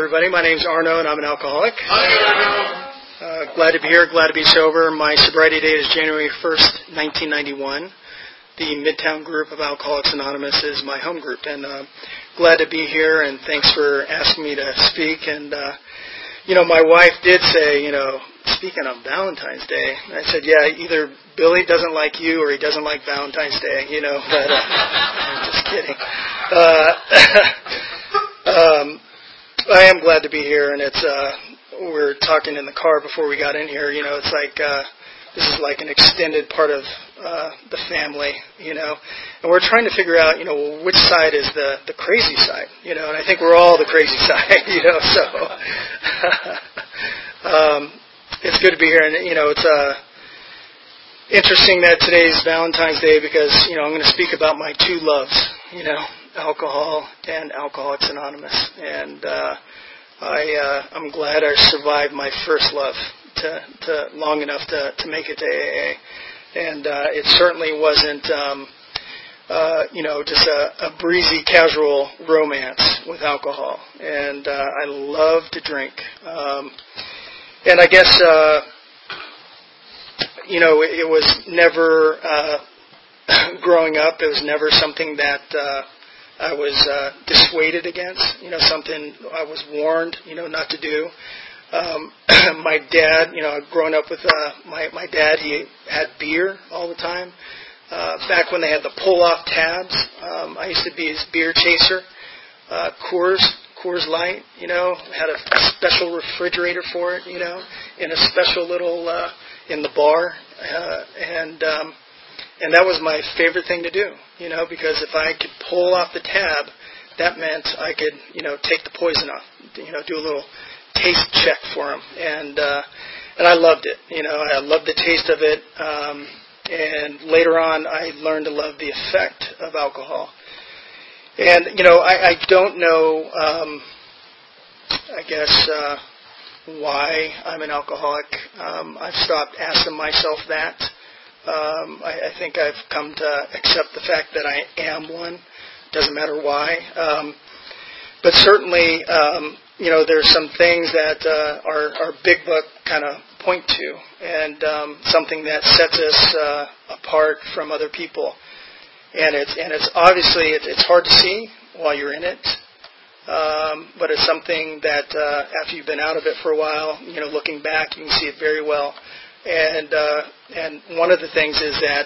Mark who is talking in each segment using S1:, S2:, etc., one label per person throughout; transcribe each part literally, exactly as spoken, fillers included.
S1: everybody. My name's Arno, and I'm an alcoholic. Hi, Arno. Uh, glad to be here. Glad to be sober. My sobriety date is January first, nineteen ninety-one. The Midtown group of Alcoholics Anonymous is my home group, and uh, glad to be here. And thanks for asking me to speak. And uh, you know, my wife did say, you know, speaking on Valentine's Day, I said, yeah, either Billy doesn't like you or he doesn't like Valentine's Day. You know, but uh, I'm just kidding. Uh, um, I am glad to be here, and it's. Uh, we were talking in the car before we got in here. You know, it's like uh, this is like an extended part of uh, the family. You know, and we're trying to figure out, you know, which side is the the crazy side. You know, and I think we're all the crazy side. You know, so um, it's good to be here, and you know, it's uh, interesting that today's Valentine's Day because you know I'm going to speak about my two loves. You know. Alcohol and Alcoholics Anonymous, and uh, I, uh, I'm glad I survived my first love to, to long enough to, to make it to A A, and uh, it certainly wasn't, um, uh, you know, just a, a breezy, casual romance with alcohol, and uh, I love to drink, um, and I guess, uh, you know, it, it was never uh, growing up. It was never something that. Uh, I was uh, dissuaded against, you know, something I was warned, you know, not to do. Um, my dad, you know, growing up with uh, my my dad, he had beer all the time. Uh, back when they had the pull-off tabs, um, I used to be his beer chaser. Uh, Coors, Coors Light, you know, had a special refrigerator for it, you know, in a special little uh, in the bar, uh, and. Um, And that was my favorite thing to do, you know, because if I could pull off the tab, that meant I could, you know, take the poison off, you know, do a little taste check for them. And uh, and I loved it, you know, I loved the taste of it. Um, and later on, I learned to love the effect of alcohol. And, you know, I, I don't know, um, I guess, uh, why I'm an alcoholic. Um, I've stopped asking myself that. Um, I, I think I've come to accept the fact that I am one. Doesn't matter why. Um, but certainly, um, you know, there's some things that uh, our, our big book kind of point to, and um, something that sets us uh, apart from other people. And it's and it's obviously it's, it's hard to see while you're in it, um, but it's something that uh, after you've been out of it for a while, you know, looking back, you can see it very well. And uh, and one of the things is that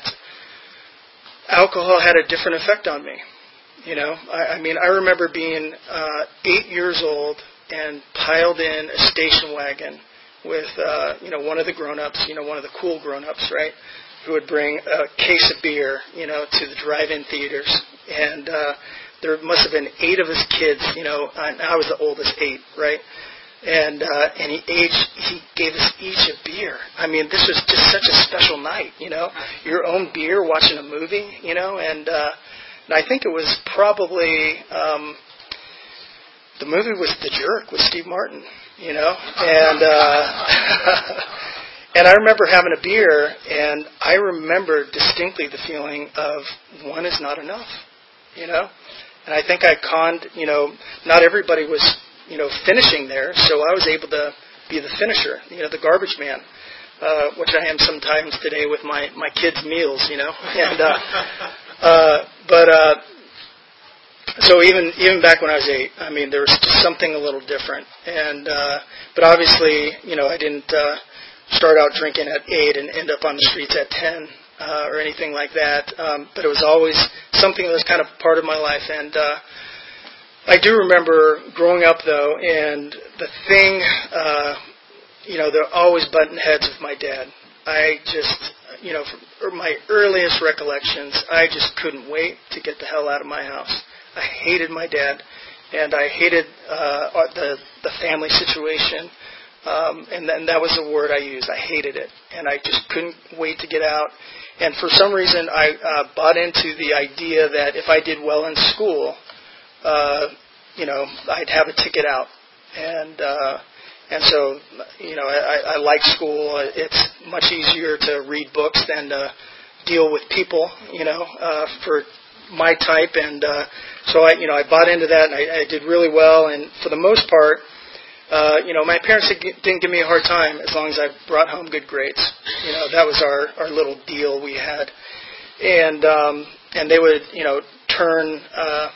S1: alcohol had a different effect on me. You know, I, I mean, I remember being uh, eight years old and piled in a station wagon with, uh, you know, one of the grown-ups, you know, one of the cool grown-ups, right, who would bring a case of beer, you know, to the drive-in theaters. And uh, there must have been eight of us kids, you know, and I was the oldest eight, right? And uh, and he aged, he gave us each a beer. I mean, this was just such a special night, you know. Your own beer, watching a movie, you know. And, uh, and I think it was probably um, the movie was The Jerk with Steve Martin, you know. And uh, and I remember having a beer, and I remember distinctly the feeling of one is not enough, you know. And I think I conned, you know, not everybody was. You know, finishing there, so I was able to be the finisher, you know, the garbage man, uh, which I am sometimes today with my, my kids' meals, you know, and uh, uh, but uh, so even even back when I was eight, I mean, there was something a little different, and uh, but obviously, you know, I didn't uh, start out drinking at eight and end up on the streets at ten uh, or anything like that, um, but it was always something that was kind of part of my life, and. Uh, I do remember growing up, though, and the thing, uh, you know, they're always button heads with my dad. I just, you know, from my earliest recollections, I just couldn't wait to get the hell out of my house. I hated my dad, and I hated uh, the the family situation, um, and, and that was the word I used. I hated it, and I just couldn't wait to get out. And for some reason, I uh, bought into the idea that if I did well in school, Uh, you know, I'd have a ticket out, and uh, and so, you know, I, I like school. It's much easier to read books than to deal with people, you know, uh, for my type, and uh, so I, you know, I bought into that, and I, I did really well. And for the most part, uh, you know, my parents didn't give me a hard time as long as I brought home good grades. You know, that was our, our little deal we had. And um, and they would, you know, turn uh,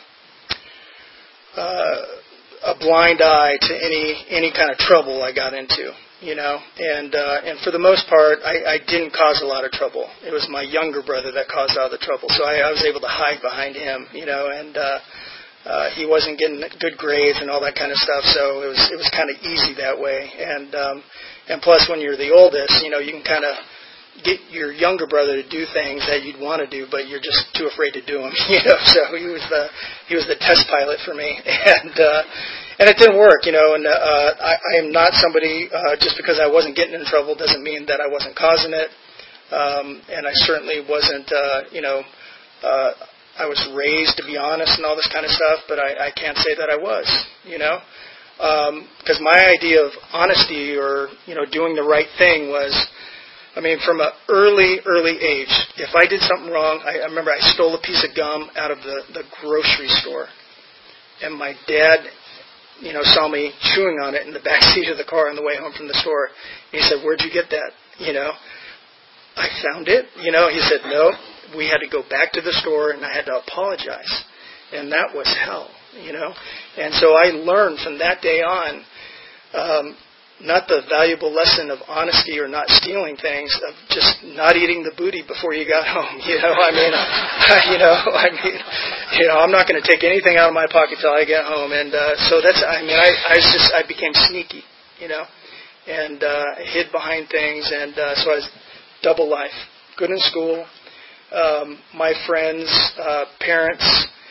S1: uh, a blind eye to any any kind of trouble I got into. You know, and uh, and for the most part, I, I didn't cause a lot of trouble. It was my younger brother that caused all the trouble, so I, I was able to hide behind him. You know, and uh, uh, he wasn't getting good grades and all that kind of stuff, so it was it was kind of easy that way. And um, and plus, when you're the oldest, you know, you can kind of get your younger brother to do things that you'd want to do, but you're just too afraid to do them. You know, so he was the he was the test pilot for me, and. Uh, And it didn't work, you know, and uh, I, I am not somebody, uh, just because I wasn't getting in trouble doesn't mean that I wasn't causing it. Um, and I certainly wasn't, uh, you know, uh, I was raised to be honest and all this kind of stuff, but I, I can't say that I was, you know. Because um, my idea of honesty or, you know, doing the right thing was, I mean, from an early, early age, if I did something wrong, I, I remember I stole a piece of gum out of the, the grocery store. And my dad... you know, saw me chewing on it in the back seat of the car on the way home from the store. He said, "Where'd you get that?" You know, I found it. You know, he said, "No, we had to go back to the store and I had to apologize." And that was hell, you know. And so I learned from that day on, um, not the valuable lesson of honesty or not stealing things, of just not eating the booty before you got home. You know, I mean, you know, I mean, you know, I'm not going to take anything out of my pocket till I get home. And uh, so that's, I mean, I, I was just, I became sneaky, you know, and uh, hid behind things. And uh, so I was double life, good in school. Um, my friends, uh, parents,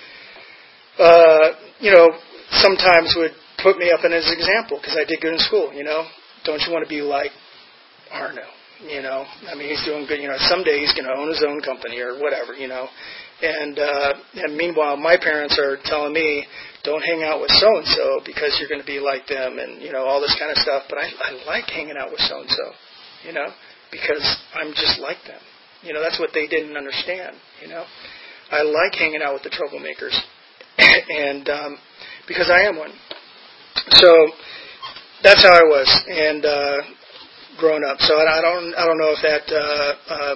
S1: uh, you know, sometimes would put me up in as an example because I did good in school, you know. Don't you want to be like Arno, you know? I mean, he's doing good, you know. Someday he's going to own his own company or whatever, you know. And uh, and meanwhile, my parents are telling me, don't hang out with so-and-so because you're going to be like them and, you know, all this kind of stuff. But I, I like hanging out with so-and-so, you know, because I'm just like them. You know, that's what they didn't understand, you know. I like hanging out with the troublemakers and um, because I am one. So that's how I was, and uh, growing up. So I don't, I don't know if that uh, uh,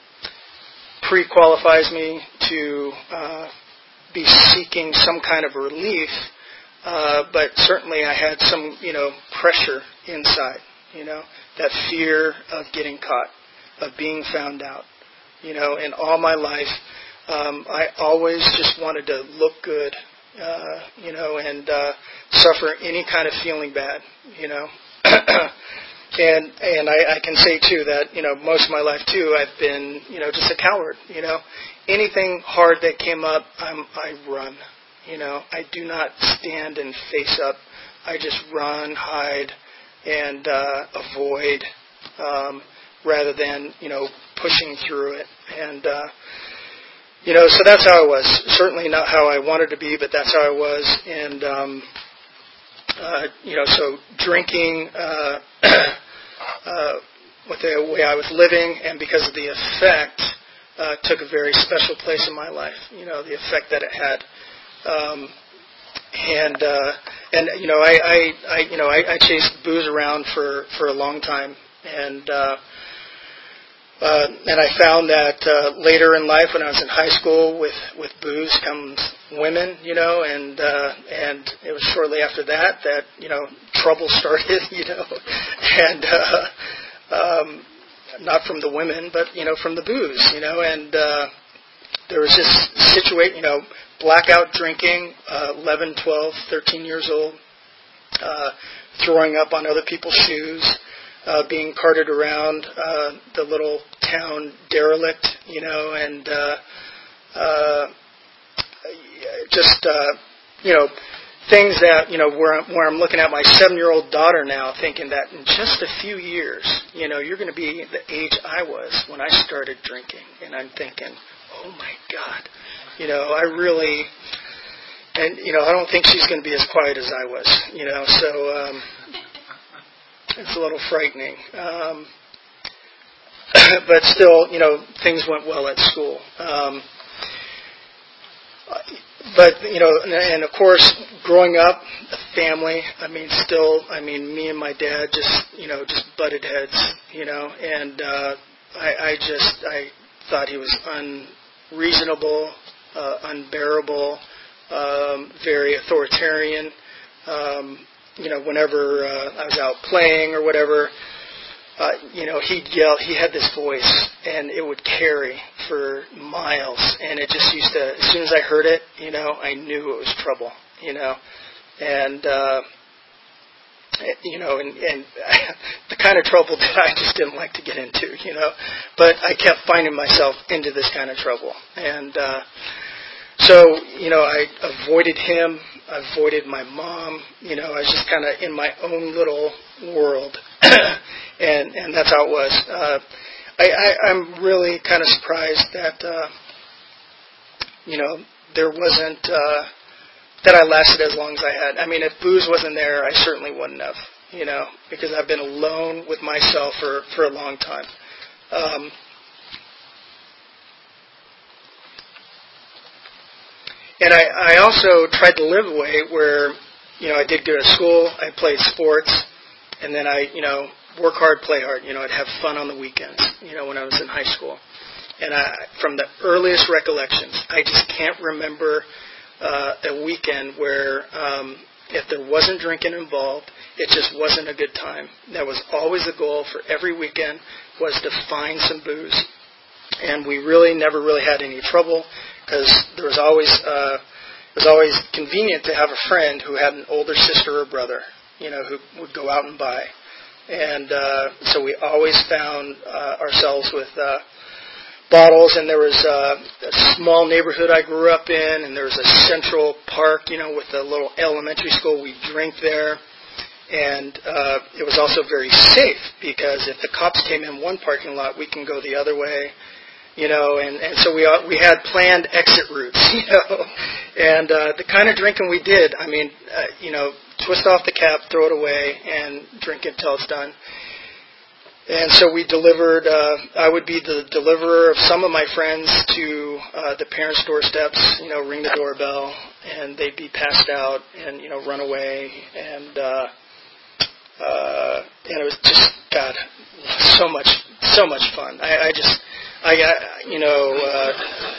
S1: pre-qualifies me to uh, be seeking some kind of relief, uh, but certainly I had some, you know, pressure inside. You know, that fear of getting caught, of being found out. You know, in all my life, um, I always just wanted to look good. Uh, you know, and uh, suffer any kind of feeling bad, you know. and and I, I can say, too, that, you know, most of my life, too, I've been, you know, just a coward, you know. Anything hard that came up, I'm, I run, you know. I do not stand and face up. I just run, hide, and uh, avoid um, rather than, you know, pushing through it. And, uh You know, so that's how I was. Certainly not how I wanted to be, but that's how I was. And, um, uh, you know, so drinking uh, uh, with the way I was living and because of the effect uh, took a very special place in my life, you know, the effect that it had. Um, and, uh, and you know, I, I, I you know, I, I chased booze around for, for a long time. And, uh, Uh, and I found that uh, later in life, when I was in high school, with, with booze comes women, you know, and uh, and it was shortly after that that, you know, trouble started, you know, and uh, um, not from the women, but, you know, from the booze, you know, and uh, there was this situation, you know, blackout drinking, uh, eleven, twelve, thirteen years old, uh, throwing up on other people's shoes. Uh, being carted around uh, the little town derelict, you know, and uh, uh, just, uh, you know, things that, you know, where I'm, where I'm looking at my seven-year-old daughter now thinking that in just a few years, you know, you're going to be the age I was when I started drinking. And I'm thinking, oh, my God, you know, I really, and, you know, I don't think she's going to be as quiet as I was, you know, so, um, it's a little frightening. Um, but still, you know, things went well at school. Um, but, you know, and, and of course, growing up, the family, I mean, still, I mean, me and my dad just, you know, just butted heads, you know, and uh, I, I just, I thought he was unreasonable, uh, unbearable, um, very authoritarian. Um, you know, whenever uh, I was out playing or whatever, Uh, you know, he'd yell. He had this voice, and it would carry for miles. And it just used to, as soon as I heard it, you know, I knew it was trouble, you know. And, uh, you know, and, and the kind of trouble that I just didn't like to get into, you know. But I kept finding myself into this kind of trouble. And uh, so, you know, I avoided him. I avoided my mom. You know, I was just kind of in my own little world. and and that's how it was. Uh, I, I, I'm really kind of surprised that, uh, you know, there wasn't, uh, that I lasted as long as I had. I mean, if booze wasn't there, I certainly wouldn't have, you know, because I've been alone with myself for, for a long time. Um, and I, I also tried to live a way where, you know, I did go to school, I played sports, and then I, you know, work hard, play hard. You know, I'd have fun on the weekends, you know, when I was in high school. And I, from the earliest recollections, I just can't remember uh, a weekend where um, if there wasn't drinking involved, it just wasn't a good time. That was always the goal for every weekend, was to find some booze. And we really never really had any trouble because there was always, uh, it was always convenient to have a friend who had an older sister or brother, you know, who would go out and buy. And uh, so we always found uh, ourselves with uh, bottles, and there was uh, a small neighborhood I grew up in, and there was a central park, you know, with a little elementary school. We drink there, and uh, it was also very safe because if the cops came in one parking lot, we can go the other way. You know, and, and so we we had planned exit routes, you know, and uh, the kind of drinking we did, I mean, uh, you know, twist off the cap, throw it away, and drink it till it's done. And so we delivered, uh, I would be the deliverer of some of my friends to uh, the parents' doorsteps, you know, ring the doorbell, and they'd be passed out and, you know, run away. And, uh, uh, and it was just, God, so much, so much fun. I, I just... I got, you know, uh,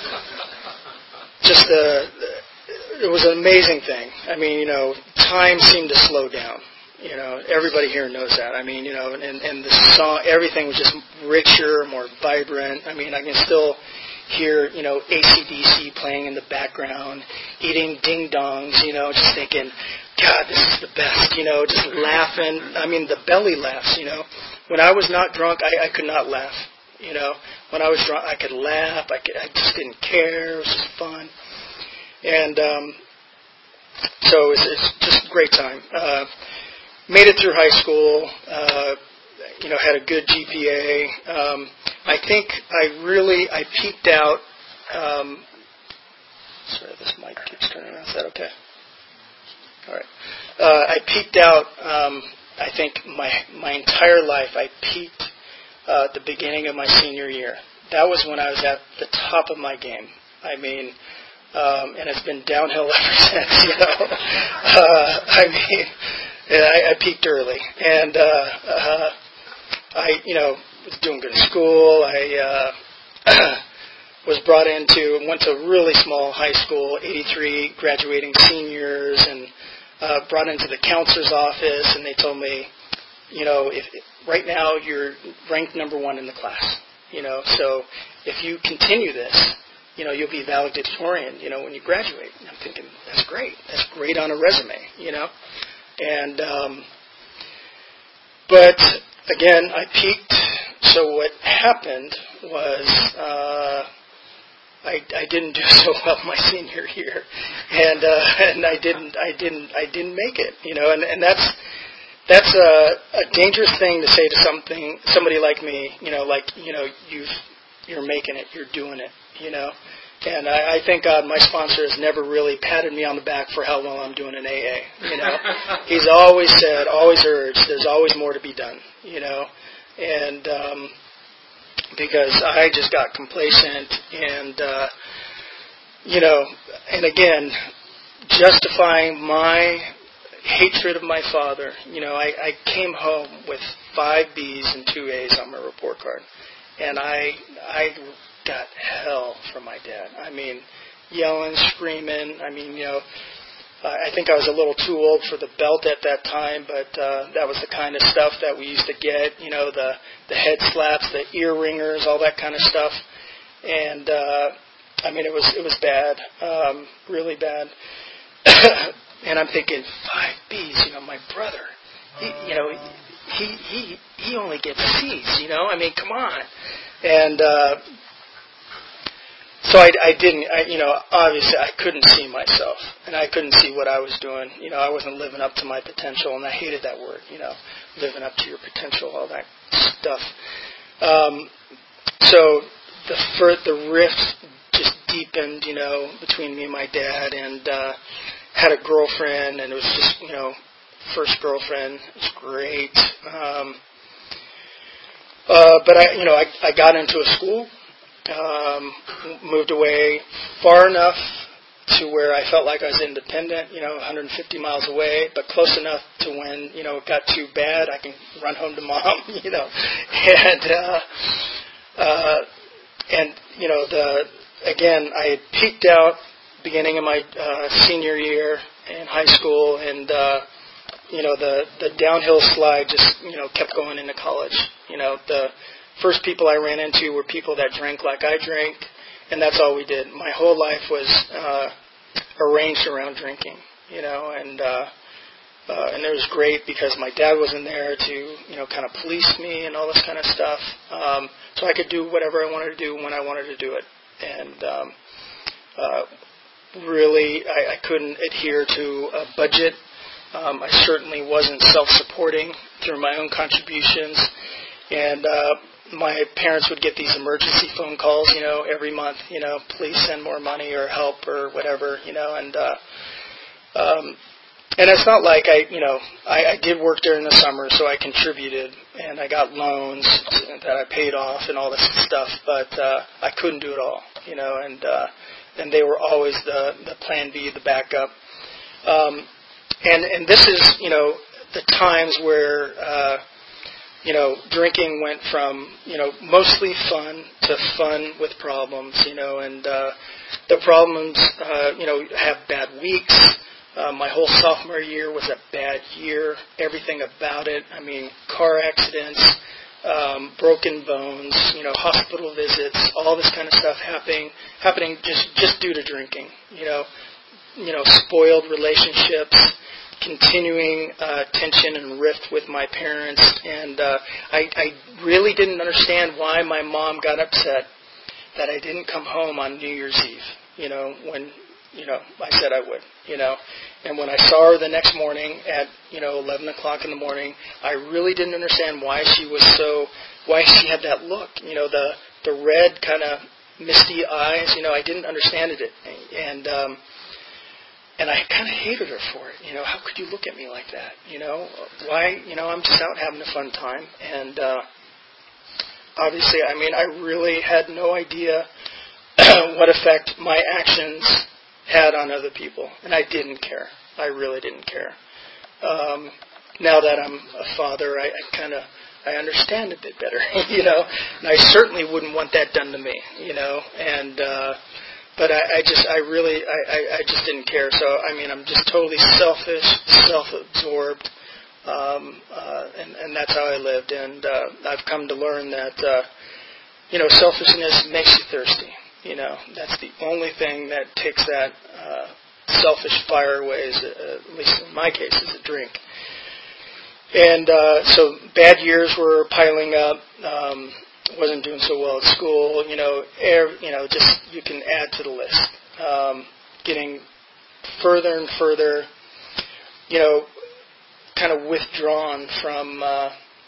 S1: just a, it was an amazing thing. I mean, you know, time seemed to slow down. You know, everybody here knows that. I mean, you know, and, and the song, everything was just richer, more vibrant. I mean, I can still hear, you know, A C D C playing in the background, eating ding-dongs, you know, just thinking, God, this is the best, you know, just laughing. I mean, the belly laughs, you know. When I was not drunk, I, I could not laugh. You know, when I was drunk, I could laugh. I, could, I just didn't care. It was just fun. And um, so it was, it's just a great time. Uh, made it through high school. Uh, you know, had a good G P A. Um, I think I really, I peaked out. Um, sorry, this mic keeps turning around. Is that okay? All right. Uh, I peaked out, um, I think, my my entire life. I peaked Uh, at the beginning of my senior year. That was when I was at the top of my game. I mean, um, and it's been downhill ever since, you know. uh, I mean, I, I peaked early. And uh, uh, I, you know, was doing good in school. I uh, was brought into, went to a really small high school, eighty-three graduating seniors, and uh, brought into the counselor's office, and they told me, you know, if right now you're ranked number one in the class, you know, so if you continue this, you know, you'll be valedictorian, you know, when you graduate. And I'm thinking, that's great. That's great on a resume, you know. And, um, but, again, I peaked. So what happened was uh, I, I didn't do so well my senior year. And uh, and I didn't, I didn't, I didn't make it, you know, and, and that's, That's a, a dangerous thing to say to something somebody like me, you know, like, you know, you've, you're making it, you're doing it, you know. And I, I thank God my sponsor has never really patted me on the back for how well I'm doing in A A, you know. He's always said, always urged, there's always more to be done, you know. And um, because I just got complacent and, uh, you know, and again, justifying my hatred of my father. You know, I, I came home with five B's and two A's on my report card, and I I got hell from my dad. I mean, yelling, screaming. I mean, you know, I think I was a little too old for the belt at that time, but uh, that was the kind of stuff that we used to get. You know, the the head slaps, the ear ringers, all that kind of stuff, and uh, I mean, it was it was bad, um, really bad. And I'm thinking, five B's, you know, my brother, he, you know, he he he only gets C's, you know. I mean, come on. And uh, so I, I didn't, I, you know, obviously I couldn't see myself, and I couldn't see what I was doing. You know, I wasn't living up to my potential, and I hated that word, you know, living up to your potential, all that stuff. Um, so the for, the rift just deepened, you know, between me and my dad, and uh, had a girlfriend, and it was just, you know, first girlfriend. It was great. Um, uh, but I, you know, I, I got into a school, um, moved away far enough to where I felt like I was independent, you know, one hundred fifty miles away, but close enough to when, you know, it got too bad, I can run home to mom, you know, and, uh, uh, and, you know, the, again, I had peaked out beginning of my uh, senior year in high school, and uh, you know the the downhill slide just you know kept going into college. You know the first people I ran into were people that drank like I drank, and that's all we did. My whole life was uh, arranged around drinking. You know, and uh, uh, and it was great because my dad wasn't there to you know kind of police me and all this kind of stuff, um, so I could do whatever I wanted to do when I wanted to do it, and. Um, uh, Really, I, I couldn't adhere to a budget. Um, I certainly wasn't self-supporting through my own contributions. And uh, my parents would get these emergency phone calls, you know, every month, you know, please send more money or help or whatever, you know. And uh, um, and it's not like I, you know, I, I did work during the summer, so I contributed, and I got loans that I paid off and all this stuff. But uh, I couldn't do it all, you know, and uh, and they were always the, the plan B, the backup. Um, and, and this is, you know, the times where, uh, you know, drinking went from, you know, mostly fun to fun with problems, you know, and uh, the problems, uh, you know, have bad weeks. Uh, my whole sophomore year was a bad year. Everything about it. I mean, car accidents, Um, broken bones, you know, hospital visits, all this kind of stuff happening, happening just, just due to drinking. You know, you know, spoiled relationships, continuing uh, tension and rift with my parents, and uh, I, I really didn't understand why my mom got upset that I didn't come home on New Year's Eve. You know, when you know I said I would. You know. And when I saw her the next morning at, you know, eleven o'clock in the morning, I really didn't understand why she was so, why she had that look. You know, the the red kind of misty eyes, you know, I didn't understand it. And um, and I kind of hated her for it. You know, how could you look at me like that? You know, why, you know, I'm just out having a fun time. And uh, obviously, I mean, I really had no idea what effect my actions had on other people, and I didn't care. I really didn't care. Um, now that I'm a father, I, I kind of I understand a bit better, you know. And I certainly wouldn't want that done to me, you know. And uh, but I, I just I really I, I, I just didn't care. So I mean, I'm just totally selfish, self-absorbed, um, uh, and and that's how I lived. And uh, I've come to learn that uh, you know selfishness makes you thirsty. You know, that's the only thing that takes that uh, selfish fire away, is, uh, at least in my case, is a drink. And uh, so bad years were piling up. Um, wasn't doing so well at school. You know, air, you know, just you can add to the list. Um, getting further and further, you know, kind of withdrawn from, uh,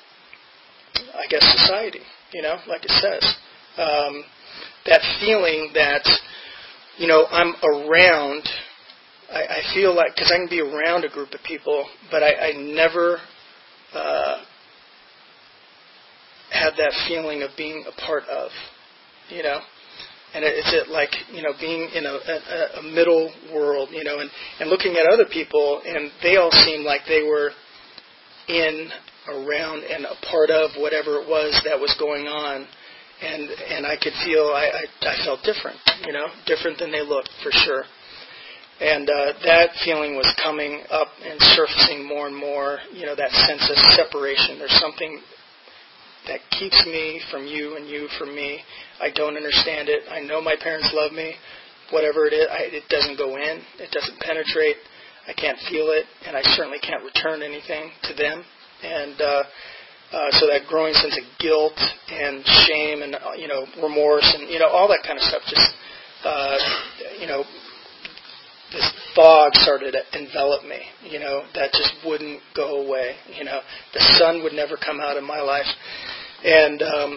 S1: I guess, society. You know, like it says. Um, that feeling that, you know, I'm around, I, I feel like, because I can be around a group of people, but I, I never uh, had that feeling of being a part of, you know. And it, it's it like, you know, being in a, a, a middle world, you know, and, and looking at other people, and they all seemed like they were in, around, and a part of whatever it was that was going on. And and I could feel, I, I, I felt different, you know, different than they looked, for sure. And uh, that feeling was coming up and surfacing more and more, you know, that sense of separation. There's something that keeps me from you and you from me. I don't understand it. I know my parents love me. Whatever it is, I, it doesn't go in. It doesn't penetrate. I can't feel it, and I certainly can't return anything to them. And uh, uh, so that growing sense of guilt and shame and, uh, you know, remorse and, you know, all that kind of stuff just, uh, you know, this fog started to envelop me, you know, that just wouldn't go away. You know, the sun would never come out of my life. And um,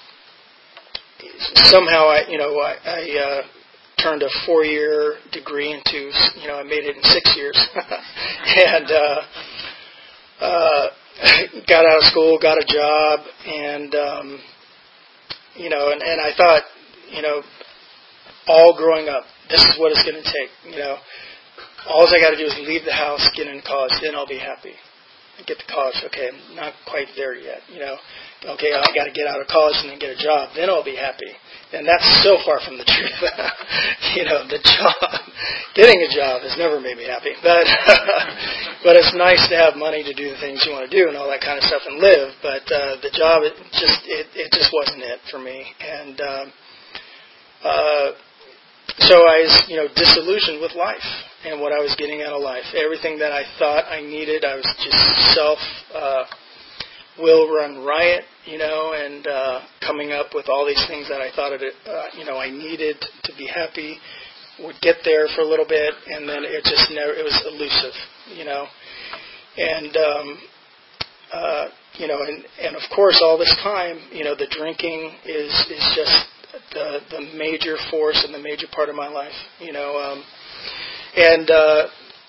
S1: somehow I, you know, I, I uh, turned a four-year degree into, you know, I made it in six years. and uh, uh, got out of school, got a job, and, um, you know, and, and I thought, you know, all growing up, this is what it's going to take, you know. All I got to do is leave the house, get into college, then I'll be happy. Get to college, okay, I'm not quite there yet, you know. Okay, I got to get out of college and then get a job, then I'll be happy. And that's so far from the truth. You know, the job, getting a job has never made me happy. But but it's nice to have money to do the things you want to do and all that kind of stuff and live. But uh, the job, it just it, it just wasn't it for me. And um, uh, so I was, you know, disillusioned with life and what I was getting out of life. Everything that I thought I needed, I was just self. Uh, will run riot, you know, and uh, coming up with all these things that I thought, it, uh, you know, I needed to be happy, would get there for a little bit, and then it just never, it was elusive, you know. And, um, uh, you know, and, and of course all this time, you know, the drinking is, is just the, the major force and the major part of my life, you know. Um, and, uh,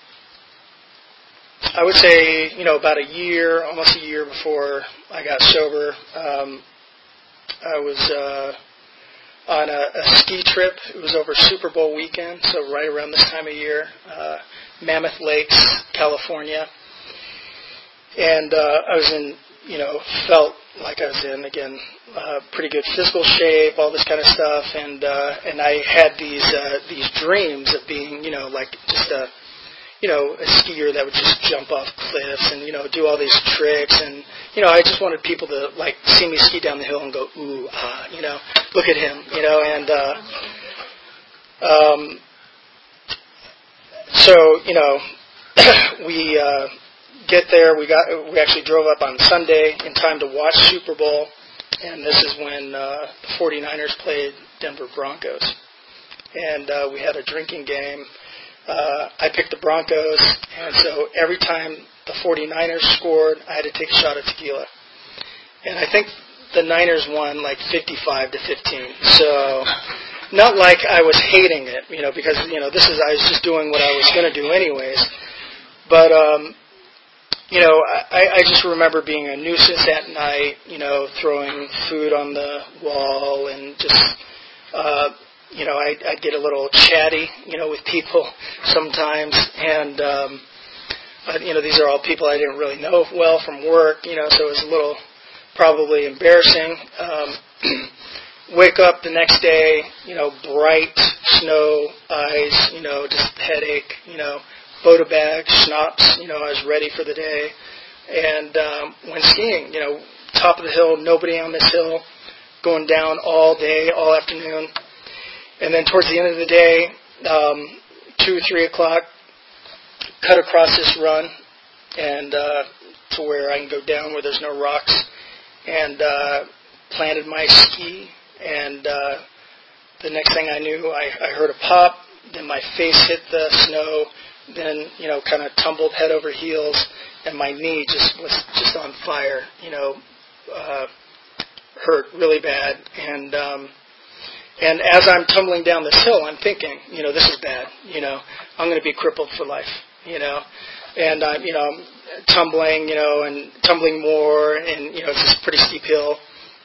S1: I would say, you know, about a year, almost a year before I got sober, um, I was uh, on a, a ski trip. It was over Super Bowl weekend, so right around this time of year, uh, Mammoth Lakes, California. And uh, I was in, you know, felt like I was in, again, uh, pretty good physical shape, all this kind of stuff. And uh, and I had these uh, these dreams of being, you know, like just a, you know, a skier that would just jump off cliffs and, you know, do all these tricks. And, you know, I just wanted people to, like, see me ski down the hill and go, ooh, ah, you know, look at him, you know. And uh, um, so, you know, we uh, get there. We got we actually drove up on Sunday in time to watch Super Bowl. And this is when uh, the forty-niners played Denver Broncos. And uh, we had a drinking game. Uh, I picked the Broncos, and so every time the forty-niners scored, I had to take a shot of tequila. And I think the Niners won like fifty-five to fifteen. So not like I was hating it, you know, because, you know, this is, I was just doing what I was going to do anyways. But, um, you know, I, I just remember being a nuisance at night, you know, throwing food on the wall and just, uh, you know, I'd, I'd get a little chatty, you know, with people sometimes. And, um, but, you know, these are all people I didn't really know well from work, you know, so it was a little probably embarrassing. Um, wake up the next day, you know, bright snow eyes, you know, just headache, you know, Boda bag, schnapps, you know, I was ready for the day. And um, went skiing, you know, top of the hill, nobody on this hill, going down all day, all afternoon. And then towards the end of the day, um, two, three o'clock, cut across this run and uh, to where I can go down where there's no rocks, and uh, planted my ski. And uh, the next thing I knew, I, I heard a pop. Then my face hit the snow. Then, you know, kind of tumbled head over heels, and my knee just was just on fire. You know, uh, hurt really bad. And um, And as I'm tumbling down this hill, I'm thinking, you know, this is bad. You know, I'm going to be crippled for life. You know, and I'm, you know, tumbling, you know, and tumbling more, and you know, it's this pretty steep hill.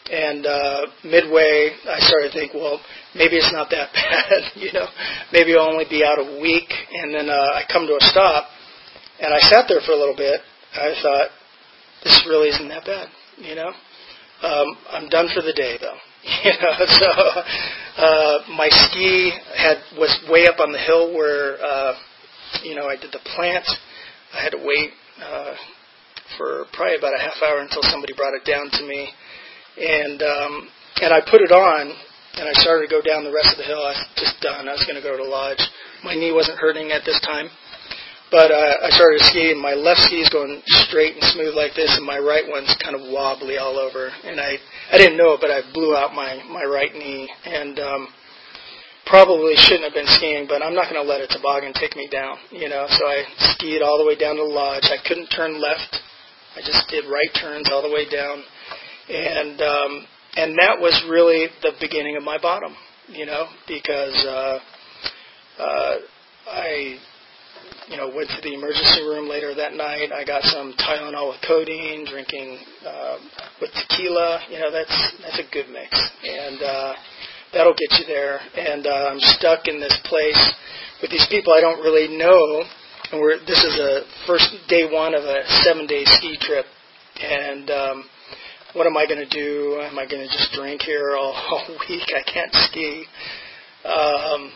S1: And uh, midway, I started to think, well, maybe it's not that bad, you know. Maybe I'll only be out a week. And then uh, I come to a stop, and I sat there for a little bit. I thought, this really isn't that bad, you know. Um, I'm done for the day, though. You know, so uh, my ski had was way up on the hill where, uh, you know, I did the plant. I had to wait uh, for probably about a half hour until somebody brought it down to me, and um, and I put it on, and I started to go down the rest of the hill. I was just done. I was going to go to the lodge. My knee wasn't hurting at this time. But uh, I started skiing. My left ski is going straight and smooth like this, and my right one's kind of wobbly all over. And I, I didn't know it, but I blew out my, my right knee. And um, probably shouldn't have been skiing, but I'm not going to let a toboggan take me down, you know. So I skied all the way down to the lodge. I couldn't turn left. I just did right turns all the way down. And um, and that was really the beginning of my bottom, you know, because uh, uh, I... you know, went to the emergency room later that night. I got some Tylenol with codeine, drinking uh, with tequila. You know, that's that's a good mix, and uh, that'll get you there. And uh, I'm stuck in this place with these people I don't really know. And we're this is a first day one of a seven-day ski trip. And um, what am I going to do? Am I going to just drink here all, all week? I can't ski. Um,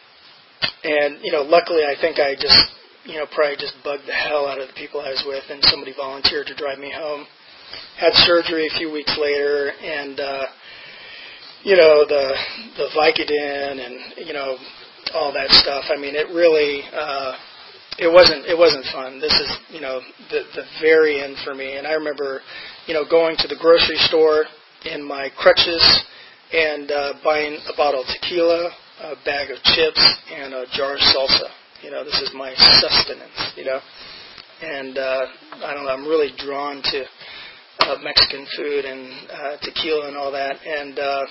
S1: and you know, luckily, I think I just you know, probably just bugged the hell out of the people I was with, and somebody volunteered to drive me home. Had surgery a few weeks later, and, uh, you know, the the Vicodin and, you know, all that stuff. I mean, it really, uh, it wasn't it wasn't fun. This is, you know, the, the very end for me. And I remember, you know, going to the grocery store in my crutches and uh, buying a bottle of tequila, a bag of chips, and a jar of salsa. You know, this is my sustenance, you know. And uh, I don't know, I'm really drawn to uh, Mexican food and uh, tequila and all that. And, uh,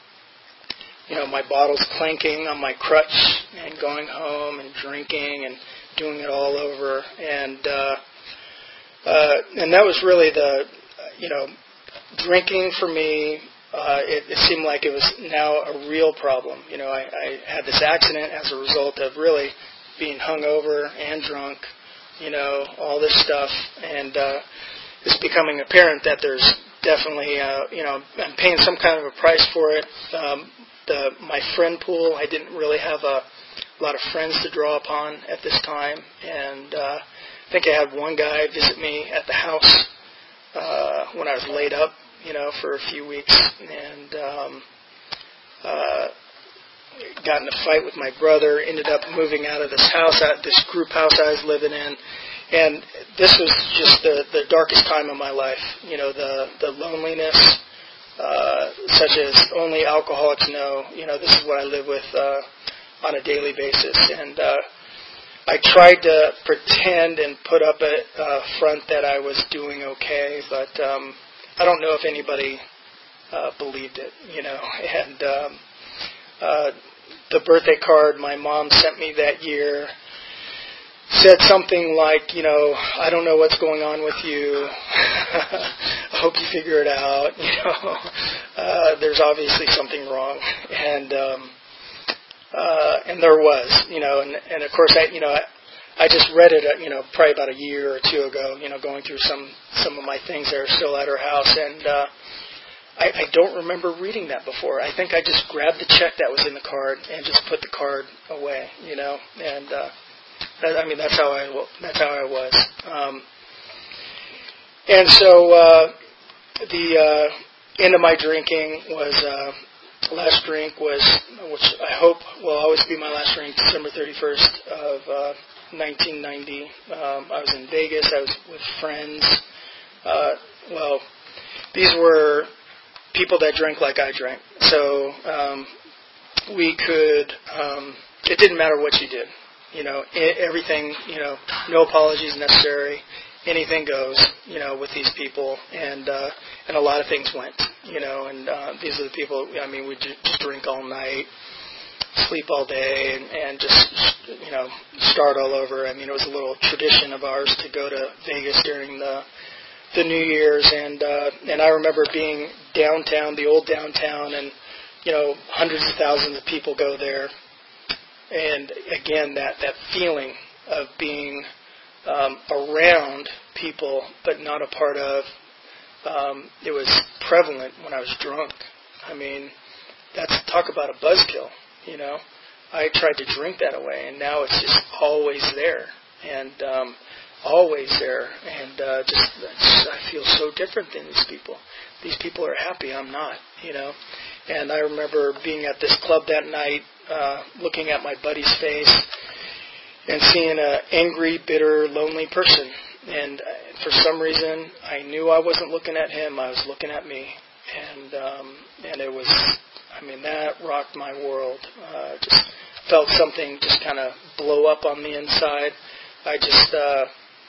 S1: you know, my bottle's clanking on my crutch and going home and drinking and doing it all over. And, uh, uh, and that was really the, you know, drinking for me. Uh, it, it seemed like it was now a real problem. You know, I, I had this accident as a result of really being hungover and drunk, you know, all this stuff, and uh, it's becoming apparent that there's definitely, uh, you know, I'm paying some kind of a price for it. Um, the my friend pool, I didn't really have a lot of friends to draw upon at this time, and uh, I think I had one guy visit me at the house uh, when I was laid up, you know, for a few weeks, and um, uh, got in a fight with my brother, ended up moving out of this house, out this group house I was living in, and this was just the, the darkest time of my life. You know, the, the loneliness, uh, such as only alcoholics know. You know, this is what I live with uh, on a daily basis. And uh, I tried to pretend and put up a uh, front that I was doing okay, but um, I don't know if anybody uh, believed it, you know, and um, Uh, the birthday card my mom sent me that year said something like, you know, I don't know what's going on with you. I hope you figure it out. You know, uh, there's obviously something wrong, and um, uh, and there was, you know, and, and of course I, you know, I, I just read it, uh, you know, probably about a year or two ago. You know, going through some some of my things that are still at her house, and. Uh, I, I don't remember reading that before. I think I just grabbed the check that was in the card and just put the card away, you know. And uh, that, I mean, that's how I that's how I was. Um, and so uh, the uh, end of my drinking was uh, last drink was, which I hope will always be my last drink, December thirty-first of uh, nineteen ninety. Um, I was in Vegas. I was with friends. Uh, well, these were people that drank like I drank. So um, we could, um, it didn't matter what you did. You know, I- everything, you know, no apologies necessary. Anything goes, you know, with these people. And uh, and a lot of things went, you know, and uh, these are the people, I mean, we just drink all night, sleep all day, and, and just, you know, start all over. I mean, it was a little tradition of ours to go to Vegas during the the New Year's, and uh, and I remember being downtown, the old downtown, and you know, hundreds of thousands of people go there, and again, that that feeling of being um, around people but not a part of. Um, it was prevalent when I was drunk. I mean, that's talk about a buzzkill, you know. I tried to drink that away, and now it's just always there, and um, always there, and uh, just, just I feel so different than these people. These people are happy, I'm not, you know. And I remember being at this club that night, uh, looking at my buddy's face, and seeing an angry, bitter, lonely person. And for some reason, I knew I wasn't looking at him, I was looking at me. And um, and it was, I mean, that rocked my world. Uh, just felt something just kind of blow up on the inside. I just, uh,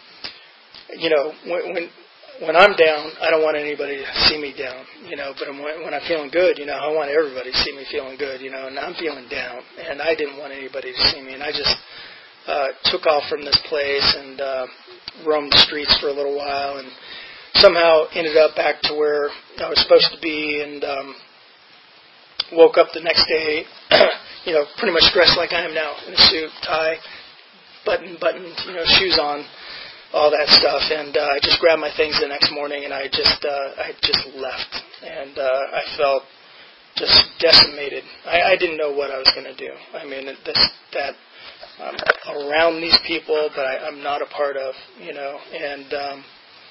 S1: you know, when, when when I'm down, I don't want anybody to see me down, you know. But when, when I'm feeling good, you know, I want everybody to see me feeling good, you know. And I'm feeling down, and I didn't want anybody to see me. And I just uh, took off from this place and uh, roamed the streets for a little while, and somehow ended up back to where I was supposed to be, and um, woke up the next day, you know, pretty much dressed like I am now, in a suit, tie, button, buttoned, you know, shoes on, all that stuff. And uh, I just grabbed my things the next morning, and I just, uh, I just left, and uh, I felt just decimated. I, I didn't know what I was going to do. I mean, this, that I'm around these people, but I, I'm not a part of, you know, and. Um,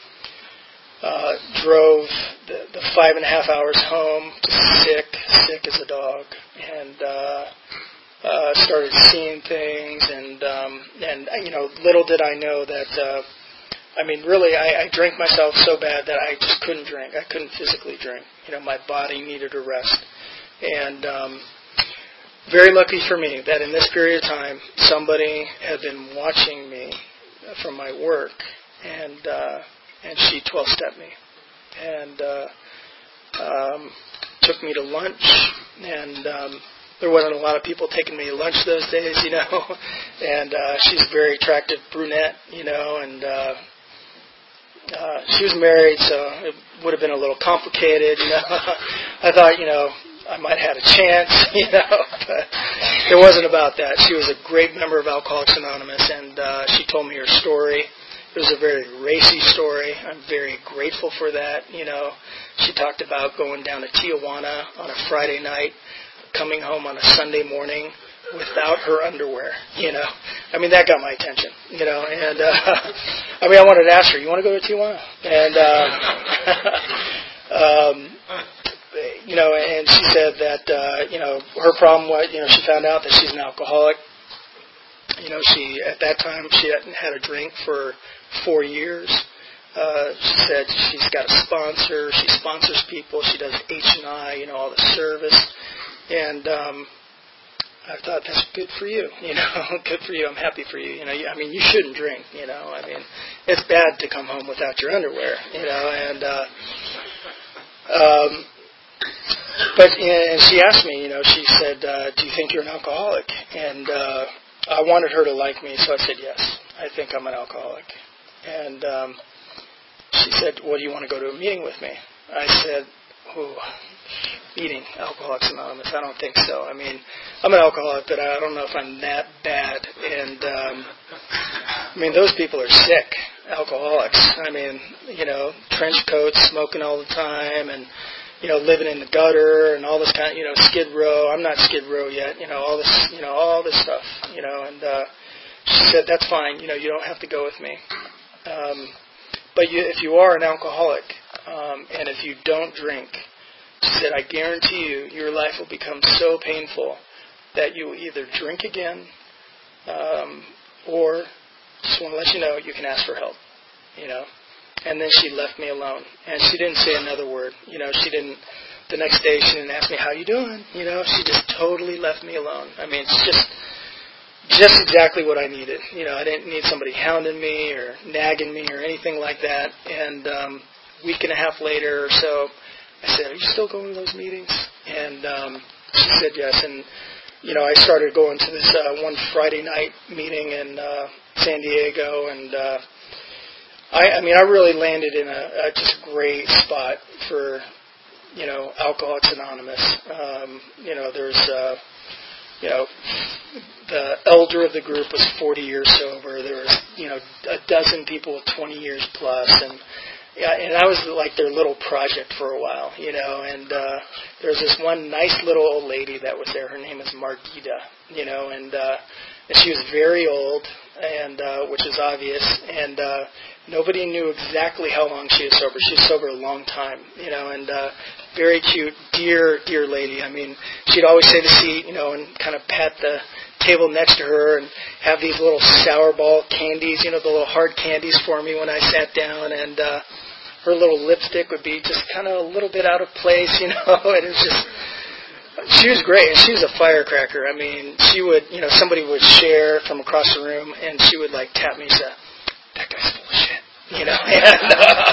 S1: Uh, drove the, the five and a half hours home, sick, sick as a dog, and uh, uh, started seeing things, and um, and you know, little did I know that. Uh, I mean, really, I, I drank myself so bad that I just couldn't drink. I couldn't physically drink. You know, my body needed a rest, and um, very lucky for me that in this period of time, somebody had been watching me from my work, and. Uh, And she twelve-stepped me, and uh, um, took me to lunch. And um, there wasn't a lot of people taking me to lunch those days, you know. And uh, she's a very attractive brunette, you know. And uh, uh, she was married, so it would have been a little complicated, you know. I thought, you know, I might have had a chance, you know. But it wasn't about that. She was a great member of Alcoholics Anonymous, and uh, she told me her story. It was a very racy story. I'm very grateful for that. You know, she talked about going down to Tijuana on a Friday night, coming home on a Sunday morning without her underwear. You know, I mean, that got my attention. You know, and uh, I mean, I wanted to ask her, "You want to go to Tijuana?" And uh, um, you know, and she said that uh, you know, her problem was, you know, she found out that she's an alcoholic. You know, she at that time she hadn't had a drink for four years. Uh, she said she's got a sponsor. She sponsors people. She does H and I, you know, all the service. And um, I thought, that's good for you. You know, good for you. I'm happy for you. You know, I mean, you shouldn't drink. You know, I mean, it's bad to come home without your underwear. You know, and uh, um, but and she asked me. You know, she said, uh, "Do you think you're an alcoholic?" And uh, I wanted her to like me, so I said, "Yes, I think I'm an alcoholic." And um, she said, "Well, do you want to go to a meeting with me?" I said, "Oh, meeting, Alcoholics Anonymous? I don't think so. I mean, I'm an alcoholic, but I don't know if I'm that bad." And um, I mean, those people are sick, alcoholics. I mean, you know, trench coats, smoking all the time, and you know, living in the gutter and all this kind of, you know, Skid Row. I'm not Skid Row yet. You know, all this, you know, all this stuff. You know, and uh, she said, "That's fine. You know, you don't have to go with me." Um, but you, if you are an alcoholic, um, and if you don't drink, she said, "I guarantee you, your life will become so painful that you will either drink again, um, or just want to let you know you can ask for help." You know, and then she left me alone, and she didn't say another word. You know, she didn't. The next day, she didn't ask me, "How you doing?" You know, she just totally left me alone. I mean, it's just. Just exactly what I needed. You know, I didn't need somebody hounding me or nagging me or anything like that. And um, a week and a half later or so, I said, "Are you still going to those meetings?" And um, she said yes. And, you know, I started going to this uh, one Friday night meeting in uh, San Diego. And uh, I, I mean, I really landed in a, a just great spot for, you know, Alcoholics Anonymous. Um, you know, there's, uh, you know, the elder of the group was forty years sober. There was, you know, a dozen people with twenty years plus, and yeah, and I was like their little project for a while, you know. And uh, there was this one nice little old lady that was there. Her name is Margita, you know, and uh, and she was very old, and uh, which is obvious, and uh, nobody knew exactly how long she was sober. She was sober a long time, you know, and uh, very cute, dear, dear lady. I mean, she'd always say the seat, you know, and kind of pat the table next to her and have these little sour ball candies, you know, the little hard candies for me when I sat down, and uh, her little lipstick would be just kind of a little bit out of place, you know, and it was just, she was great, and she was a firecracker. I mean, she would, you know, somebody would share from across the room, and she would, like, tap me and say, that guy's full of shit, you know, and,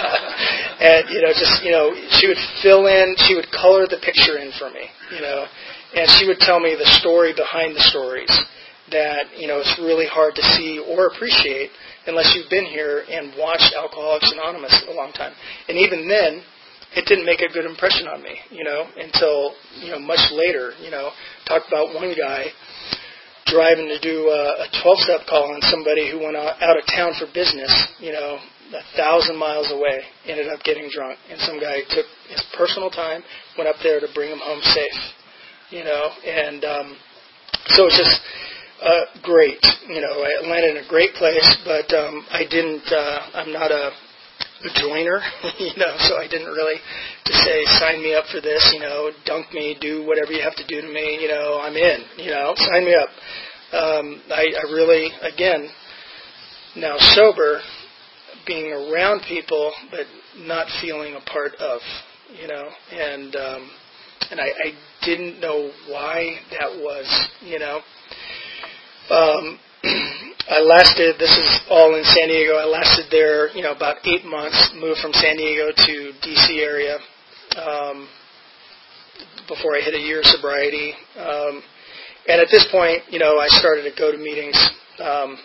S1: uh, and, you know, just, you know, she would fill in, she would color the picture in for me, you know, and she would tell me the story behind the stories that, you know, it's really hard to see or appreciate unless you've been here and watched Alcoholics Anonymous a long time. And even then, it didn't make a good impression on me, you know, until, you know, much later, you know. Talked about one guy driving to do a twelve-step call on somebody who went out of town for business, you know, a thousand miles away, ended up getting drunk. And some guy took his personal time, went up there to bring him home safe, you know. And um, so it's just uh, great, you know. I landed in a great place, but um, I didn't, uh, I'm not a a joiner, you know, so I didn't really just say, sign me up for this, you know, dunk me, do whatever you have to do to me, you know, I'm in, you know, sign me up. Um, I, I really, again, now sober, being around people, but not feeling a part of, you know, and um, and I, I didn't know why that was, you know. Um, I lasted, this is all in San Diego, I lasted there, you know, about eight months, moved from San Diego to D C area um, before I hit a year of sobriety. Um, and at this point, you know, I started to go to meetings um,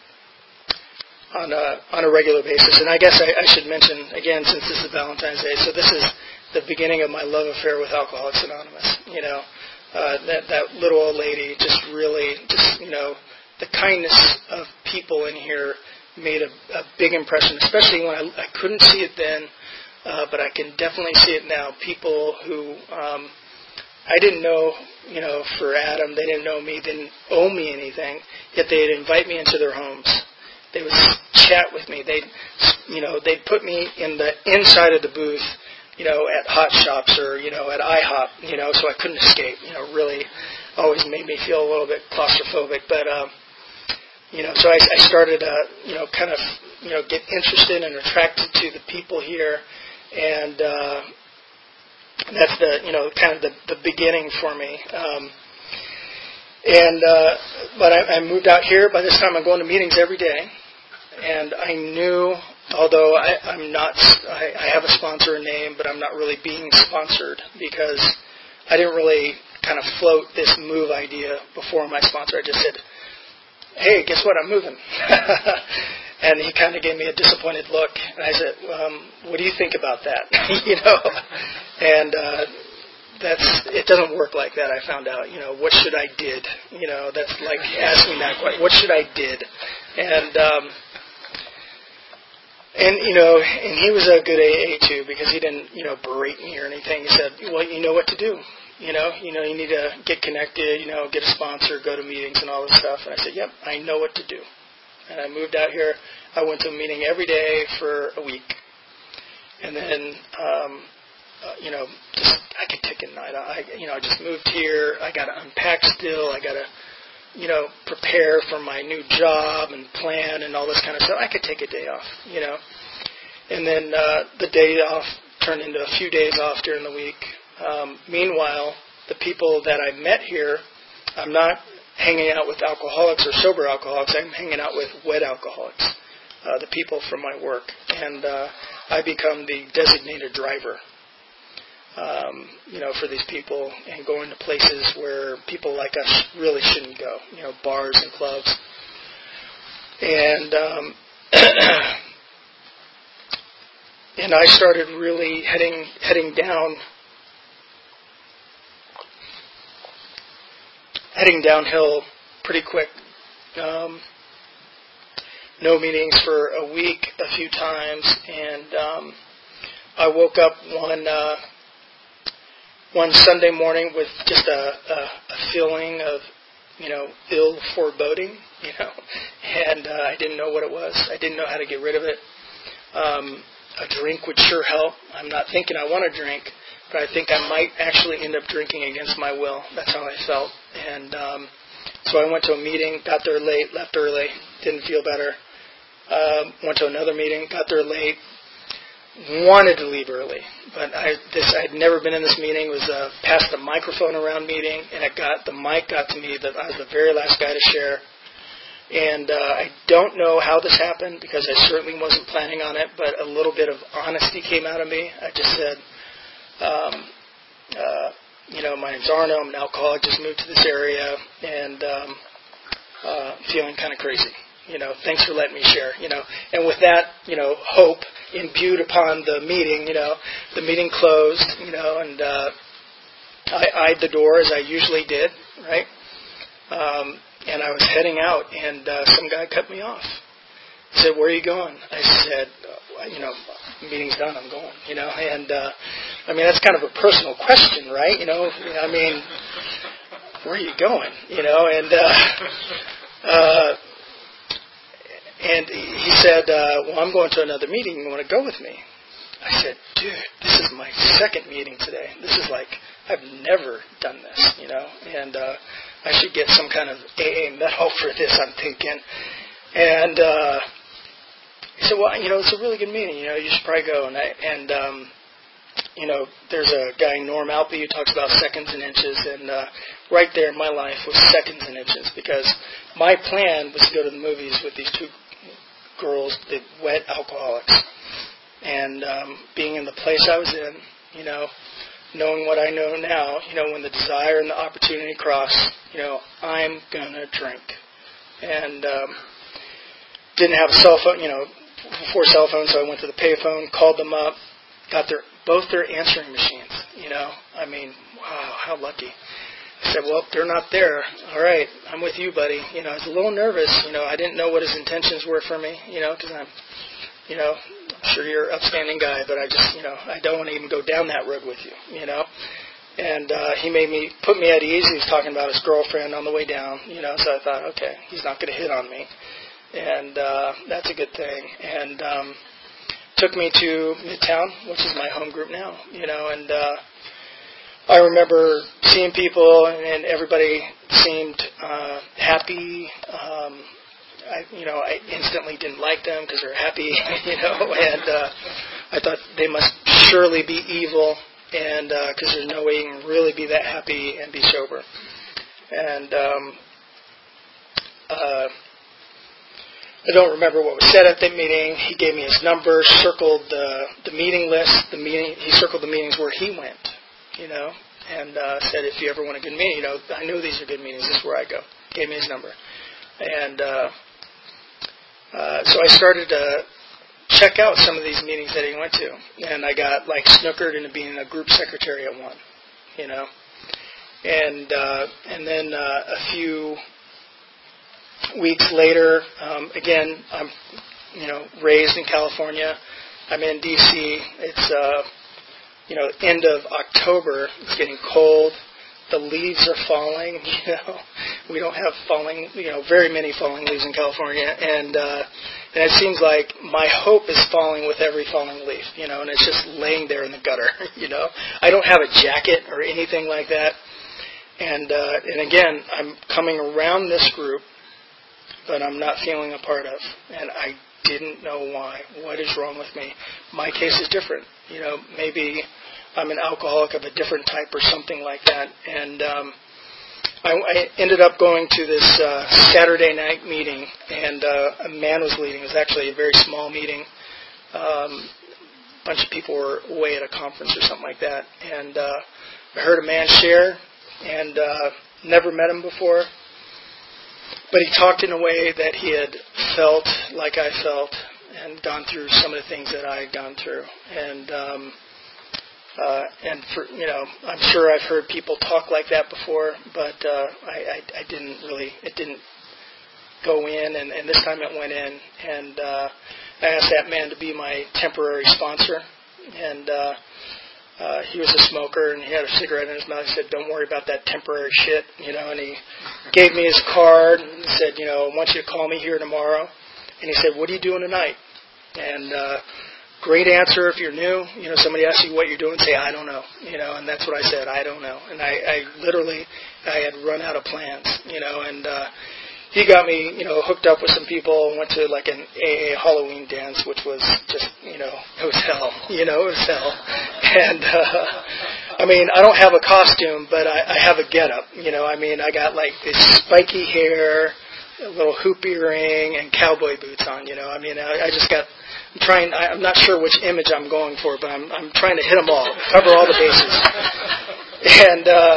S1: on, a, on a regular basis. And I guess I, I should mention, again, since this is Valentine's Day, so this is the beginning of my love affair with Alcoholics Anonymous, you know. Uh, that, that little old lady just really, just, you know, the kindness of people in here made a, a big impression, especially when I, I couldn't see it then, uh, but I can definitely see it now. People who um, I didn't know, you know, for Adam, they didn't know me, didn't owe me anything, yet they'd invite me into their homes. They would chat with me. They'd, you know, they'd put me in the inside of the booth, you know, at Hot Shops or, you know, at IHOP, you know, so I couldn't escape. You know, really always made me feel a little bit claustrophobic, but. Um, You know, so I, I started to, you know, kind of, you know, get interested and attracted to the people here, and uh, that's the, you know, kind of the, the beginning for me. Um, and uh, but I, I moved out here. By this time, I'm going to meetings every day, and I knew, although I, I'm not, I, I have a sponsor name, but I'm not really being sponsored because I didn't really kind of float this move idea before my sponsor. I just said, hey, guess what, I'm moving. And he kind of gave me a disappointed look. And I said, um, what do you think about that? you know, and uh, that's, it doesn't work like that, I found out. You know, what should I did? You know, that's like asking that question, what should I did? And, um, and you know, and he was a good A A too, because he didn't, you know, berate me or anything. He said, well, you know what to do. You know, you know, you need to get connected, you know, get a sponsor, go to meetings and all this stuff. And I said, yep, I know what to do. And I moved out here. I went to a meeting every day for a week. And then, um, uh, you know, just, I could take a night. I, you know, I just moved here. I got to unpack still. I got to, you know, prepare for my new job and plan and all this kind of stuff. I could take a day off, you know. And then uh, the day off turned into a few days off during the week. Um, meanwhile, the people that I met here, I'm not hanging out with alcoholics or sober alcoholics. I'm hanging out with wet alcoholics, uh, the people from my work. And uh, I become the designated driver, um, you know, for these people and going to places where people like us really shouldn't go, you know, bars and clubs. And um, and I started really heading heading down, heading downhill pretty quick. Um, no meetings for a week, a few times, and um, I woke up one uh, one Sunday morning with just a, a, a feeling of, you know, ill foreboding, you know, and uh, I didn't know what it was. I didn't know how to get rid of it. Um, a drink would sure help. I'm not thinking I want to drink, but I think I might actually end up drinking against my will. That's how I felt. And um, so I went to a meeting, got there late, left early, didn't feel better. Uh, went to another meeting, got there late, wanted to leave early, but I this I'd never been in this meeting. It was a pass the microphone around meeting, and it got the mic got to me that I was the very last guy to share. And uh, I don't know how this happened because I certainly wasn't planning on it, but a little bit of honesty came out of me. I just said, um, uh, you know, my name's Arno. I'm an alcoholic. Just moved to this area, and um, uh, feeling kind of crazy. You know, thanks for letting me share. You know, and with that, you know, hope imbued upon the meeting. You know, the meeting closed. You know, and uh, I eyed the door as I usually did. Right. Um, and I was heading out, and uh, some guy cut me off. He said, "Where are you going?" I said, uh, "You know, meeting's done. I'm going." You know, and uh, I mean that's kind of a personal question, right? You know, I mean, where are you going? You know, and. Uh, uh, And he said, uh, well, I'm going to another meeting. You want to go with me? I said, dude, this is my second meeting today. This is like, I've never done this, you know, and uh, I should get some kind of A A medal for this, I'm thinking. And uh, he said, well, you know, it's a really good meeting. You know, you should probably go. And, I, and um, you know, there's a guy, Norm Alpe, who talks about seconds and inches. And uh, right there in my life was seconds and inches because my plan was to go to the movies with these two girls, the wet alcoholics, and um, being in the place I was in, you know, knowing what I know now, you know, when the desire and the opportunity cross, you know, I'm gonna drink, and um, didn't have a cell phone, you know, before cell phones, so I went to the payphone, called them up, got their both their answering machines, you know, I mean, wow, how lucky. I said, well, they're not there. All right, I'm with you, buddy. You know, I was a little nervous. You know, I didn't know what his intentions were for me, you know, because I'm, you know, I'm sure you're an upstanding guy, but I just, you know, I don't want to even go down that road with you, you know. And uh, he made me, put me at ease. He was talking about his girlfriend on the way down, you know, so I thought, okay, he's not going to hit on me. And uh, that's a good thing. And um, took me to Midtown, which is my home group now, you know, and uh, I remember seeing people, and everybody seemed uh, happy. Um, I, you know, I instantly didn't like them because they're happy, you know, and uh, I thought they must surely be evil, and because uh, there's no way you can really be that happy and be sober. And um, uh, I don't remember what was said at that meeting. He gave me his number, circled the the meeting list. The meeting, he circled the meetings where he went. You know, and uh, said, if you ever want a good meeting, you know, I knew these are good meetings. This is where I go. Gave me his number. And uh, uh, so I started to check out some of these meetings that he went to. And I got, like, snookered into being a group secretary at one, you know. And, uh, and then uh, a few weeks later, um, again, I'm, you know, raised in California. I'm in D C It's... Uh, You know, end of October, it's getting cold, the leaves are falling, you know, we don't have falling, you know, very many falling leaves in California, and, uh, and it seems like my hope is falling with every falling leaf, you know, and it's just laying there in the gutter, you know. I don't have a jacket or anything like that, and, uh, and again, I'm coming around this group, but I'm not feeling a part of, and I didn't know why. What is wrong with me? My case is different. You know, maybe I'm an alcoholic of a different type or something like that. And um, I, I ended up going to this uh, Saturday night meeting, and uh, a man was leading. It was actually a very small meeting. Um, a bunch of people were away at a conference or something like that. And uh, I heard a man share, and uh, never met him before. But he talked in a way that he had felt like I felt, and gone through some of the things that I had gone through. And um, uh, and for you know, I'm sure I've heard people talk like that before, but uh, I, I, I didn't really. It didn't go in, and, and this time it went in. And uh, I asked that man to be my temporary sponsor, and uh, uh, he was a smoker, and he had a cigarette in his mouth. He said, "Don't worry about that temporary shit," you know. And he gave me his card and said, "You know, I want you to call me here tomorrow." And he said, "What are you doing tonight?" And uh, great answer if you're new. You know, somebody asks you what you're doing, say, "I don't know." You know, and that's what I said, "I don't know." And I, I literally, I had run out of plans. You know, and uh, he got me, you know, hooked up with some people and went to like an A A Halloween dance, which was just, you know, it was hell. You know, it was hell. And uh, I mean, I don't have a costume, but I, I have a getup. You know, I mean, I got like this spiky hair, a little hoop earring, and cowboy boots on. You know, I mean, I, I just got. I'm trying. I, I'm not sure which image I'm going for, but I'm I'm trying to hit them all, cover all the bases, and uh,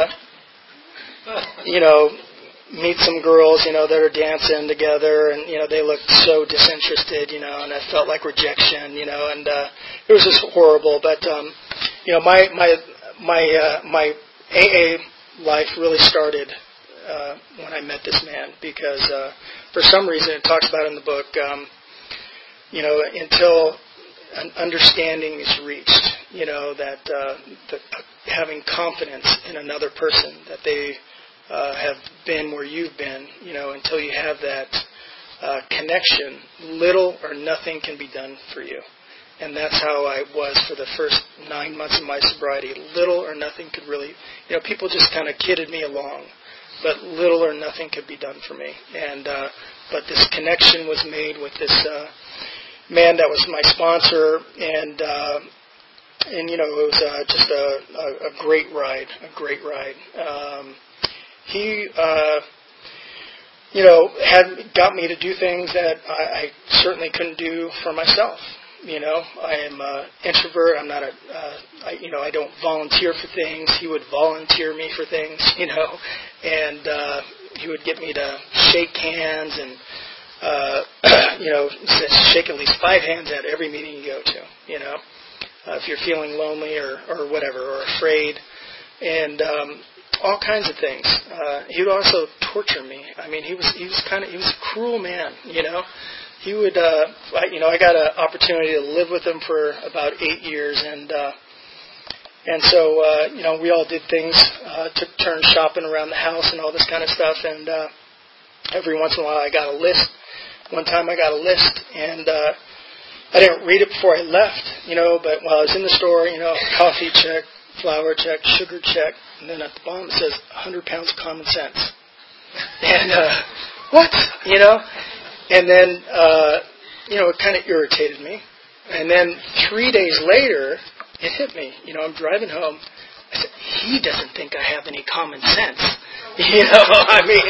S1: you know, meet some girls, you know, that are dancing together, and you know, they looked so disinterested, you know, and I felt like rejection, you know, and uh, it was just horrible. But um, you know, my my my uh, my A A life really started uh, when I met this man, because uh, for some reason it talks about in the book. Um, You know, until an understanding is reached, you know, that uh, the, uh, having confidence in another person, that they uh, have been where you've been, you know, until you have that uh, connection, little or nothing can be done for you. And that's how I was for the first nine months of my sobriety. Little or nothing could really, you know, people just kind of kidded me along, but little or nothing could be done for me. And uh, but this connection was made with this Uh, man that was my sponsor, and uh, and you know, it was uh, just a, a, a great ride, a great ride. Um, he, uh, you know, had got me to do things that I, I certainly couldn't do for myself. You know, I am an introvert. I'm not a, uh, I, you know, I don't volunteer for things. He would volunteer me for things, you know, and uh, he would get me to shake hands and. Uh, you know, shake at least five hands at every meeting you go to, you know, uh, if you're feeling lonely or, or whatever, or afraid, and um, all kinds of things. Uh, he would also torture me. I mean, he was he was kind of he was a cruel man, you know. He would, uh, I, you know, I got an opportunity to live with him for about eight years, and uh, and so uh, you know, we all did things, uh, took turns shopping around the house and all this kind of stuff, and uh, every once in a while I got a list. One time I got a list, and uh, I didn't read it before I left, you know, but while I was in the store, you know, coffee check, flour check, sugar check, and then at the bottom it says one hundred pounds of common sense. And, uh, what? You know? And then, uh, you know, it kind of irritated me. And then three days later, it hit me. You know, I'm driving home. I said, he doesn't think I have any common sense. You know, I mean,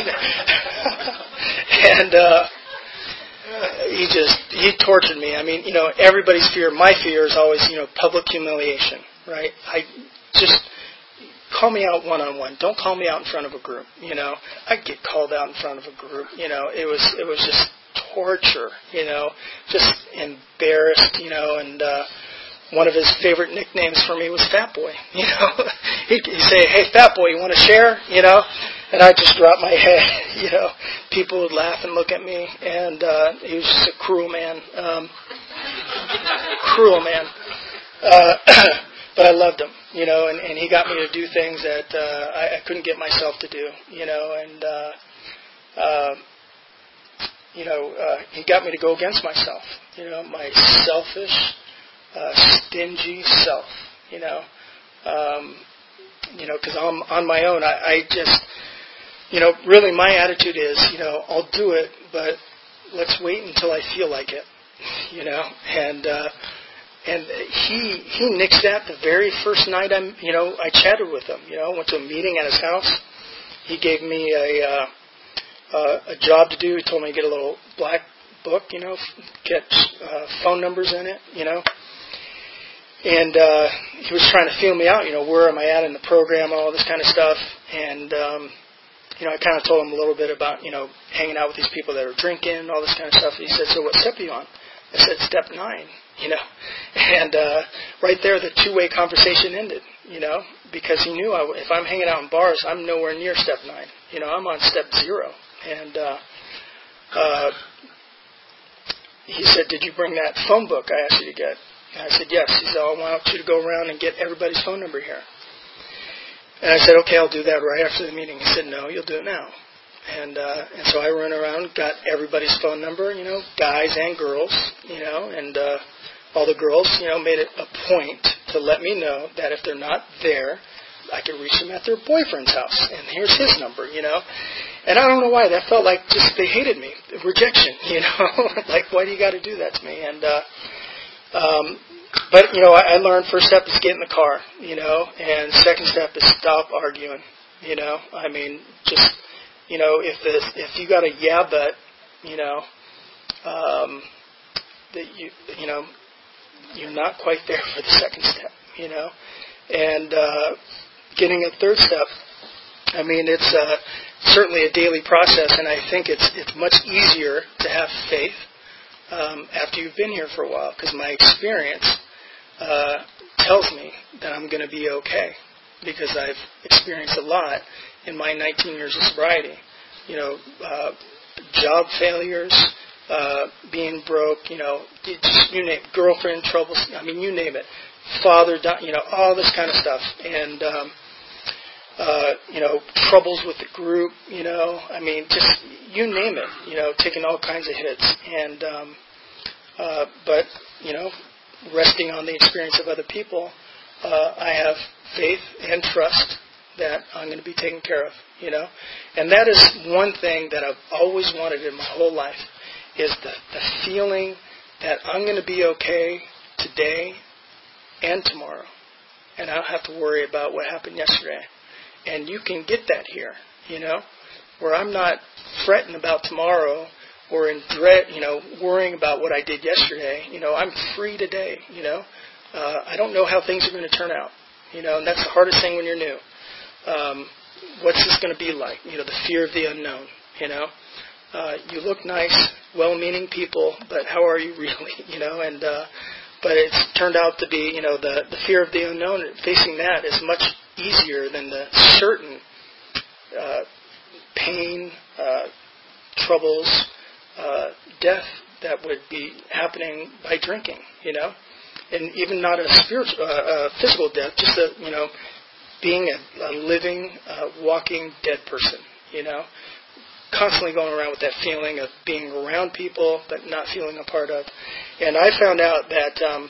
S1: and, uh, he just, he tortured me. I mean, you know, everybody's fear, my fear is always, you know, public humiliation, right? I just, call me out one-on-one. Don't call me out in front of a group, you know. I'd get called out in front of a group, you know. It was, it was just torture, you know, just embarrassed, you know, and, uh, one of his favorite nicknames for me was Fat Boy, you know. He'd, he'd say, "Hey, Fat Boy, you want to share?" You know, and I'd just drop my head, you know. People would laugh and look at me, and uh, he was just a cruel man. Um, cruel man. Uh, but I loved him, you know, and, and he got me to do things that uh, I, I couldn't get myself to do, you know, and, uh, uh, you know, uh, he got me to go against myself, you know, my selfish, Uh, stingy self, you know, um, you know, because I'm on my own. I, I just, you know, really my attitude is, you know, I'll do it, but let's wait until I feel like it, you know. And uh, and he he nixed that the very first night I'm, you know, I chatted with him. You know, went to a meeting at his house. He gave me a uh, uh, a job to do. He told me to get a little black book, you know, get uh, phone numbers in it, you know. And uh, he was trying to feel me out, you know, where am I at in the program, all this kind of stuff. And, um, you know, I kind of told him a little bit about, you know, hanging out with these people that are drinking, all this kind of stuff. And he said, "So what step are you on?" I I said, step nine, you know. And uh, right there, the two-way conversation ended, you know, because he knew I, if I'm hanging out in bars, I'm nowhere near step nine. You know, I'm on step zero. And uh, uh, he said, did you bring that phone book I asked you to get? And I said, yes. He said, oh, I want you to go around and get everybody's phone number here. And I said, okay, I'll do that right after the meeting. He said, no, you'll do it now. And uh, and so I ran around, got everybody's phone number, you know, guys and girls, you know, and uh, all the girls, you know, made it a point to let me know that if they're not there, I could reach them at their boyfriend's house. And here's his number, you know. And I don't know why. That felt like just they hated me. Rejection, you know. Like, why do you got to do that to me? And, uh, um, but, you know, I, I learned first step is get in the car, you know, and second step is stop arguing, you know. I mean, just... You know, if the, if you got a yeah but, you know, um, that you you know, you're not quite there for the second step, you know, and uh, getting a third step. I mean, it's uh, certainly a daily process, and I think it's it's much easier to have faith um, after you've been here for a while, because my experience uh, tells me that I'm going to be okay, because I've experienced a lot in my nineteen years of sobriety. You know, uh, job failures, uh, being broke, you know, just, you name it, girlfriend troubles, I mean, you name it, father, you know, all this kind of stuff. And, um, uh, you know, troubles with the group, you know, I mean, just, you name it, you know, taking all kinds of hits. And, um, uh, but, you know, resting on the experience of other people, uh, I have faith and trust that I'm going to be taken care of, you know. And that is one thing that I've always wanted in my whole life, is the, the feeling that I'm going to be okay today and tomorrow. And I don't have to worry about what happened yesterday. And you can get that here, you know, where I'm not fretting about tomorrow or in dread, you know, worrying about what I did yesterday. You know, I'm free today, you know. Uh, I don't know how things are going to turn out, you know, and that's the hardest thing when you're new. Um, what's this going to be like? You know, the fear of the unknown, you know. Uh, you look nice, well-meaning people, but how are you really, you know? And uh, but it's turned out to be, you know, the, the fear of the unknown, facing that is much easier than the certain uh, pain, uh, troubles, uh, death that would be happening by drinking, you know. And even not a spiritual, uh, uh, physical death, just a, you know, being a, a living, uh, walking dead person, you know, constantly going around with that feeling of being around people but not feeling a part of. And I found out that um,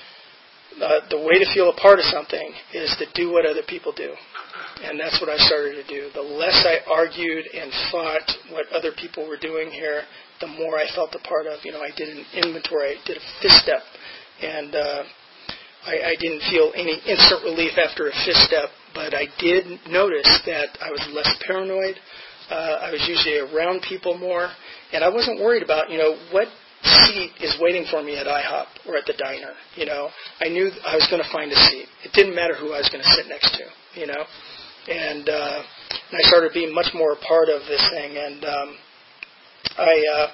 S1: uh, the way to feel a part of something is to do what other people do. And that's what I started to do. The less I argued and fought what other people were doing here, the more I felt a part of. You know, I did an inventory, I did a fifth step, and uh, I, I didn't feel any instant relief after a fifth step, but I did notice that I was less paranoid. Uh, I was usually around people more, and I wasn't worried about, you know, what seat is waiting for me at IHOP or at the diner. You know, I knew I was going to find a seat. It didn't matter who I was going to sit next to, you know. And, uh, and I started being much more a part of this thing, and um, I uh,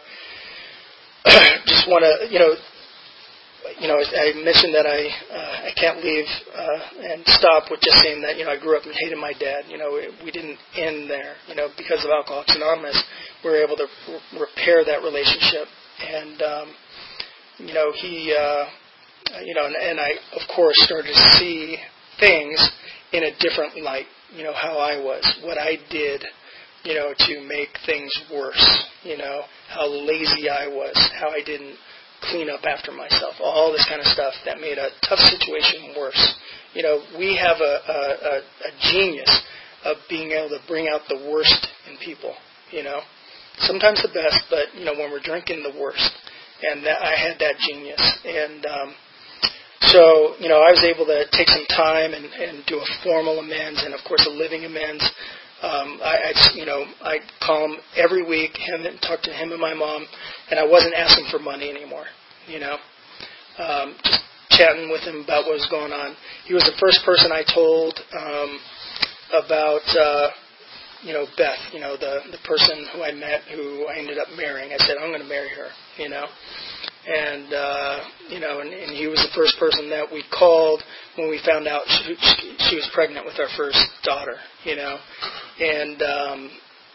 S1: just want to, you know, You know, I mentioned that I uh, I can't leave uh, and stop with just saying that, you know, I grew up and hated my dad. You know, we, we didn't end there. You know, because of Alcoholics Anonymous, we were able to r- repair that relationship. And, um, you know, he, uh, you know, and, and I, of course, started to see things in a different light. You know, how I was, what I did, you know, to make things worse. You know, how lazy I was, how I didn't clean up after myself, all this kind of stuff that made a tough situation worse. You know, we have a, a, a genius of being able to bring out the worst in people, you know. Sometimes the best, but, you know, when we're drinking, the worst. And that, I had that genius. And um, so, you know, I was able to take some time and, and do a formal amends and, of course, a living amends. Um, I, I, you know, I call him every week, him and talk to him and my mom, and I wasn't asking for money anymore, you know, um, just chatting with him about what was going on. He was the first person I told um, about, uh, you know, Beth, you know, the the person who I met, who I ended up marrying. I said, I'm going to marry her, you know, And, uh, you know, and, and he was the first person that we called when we found out she, she, she was pregnant with our first daughter, you know. And, um,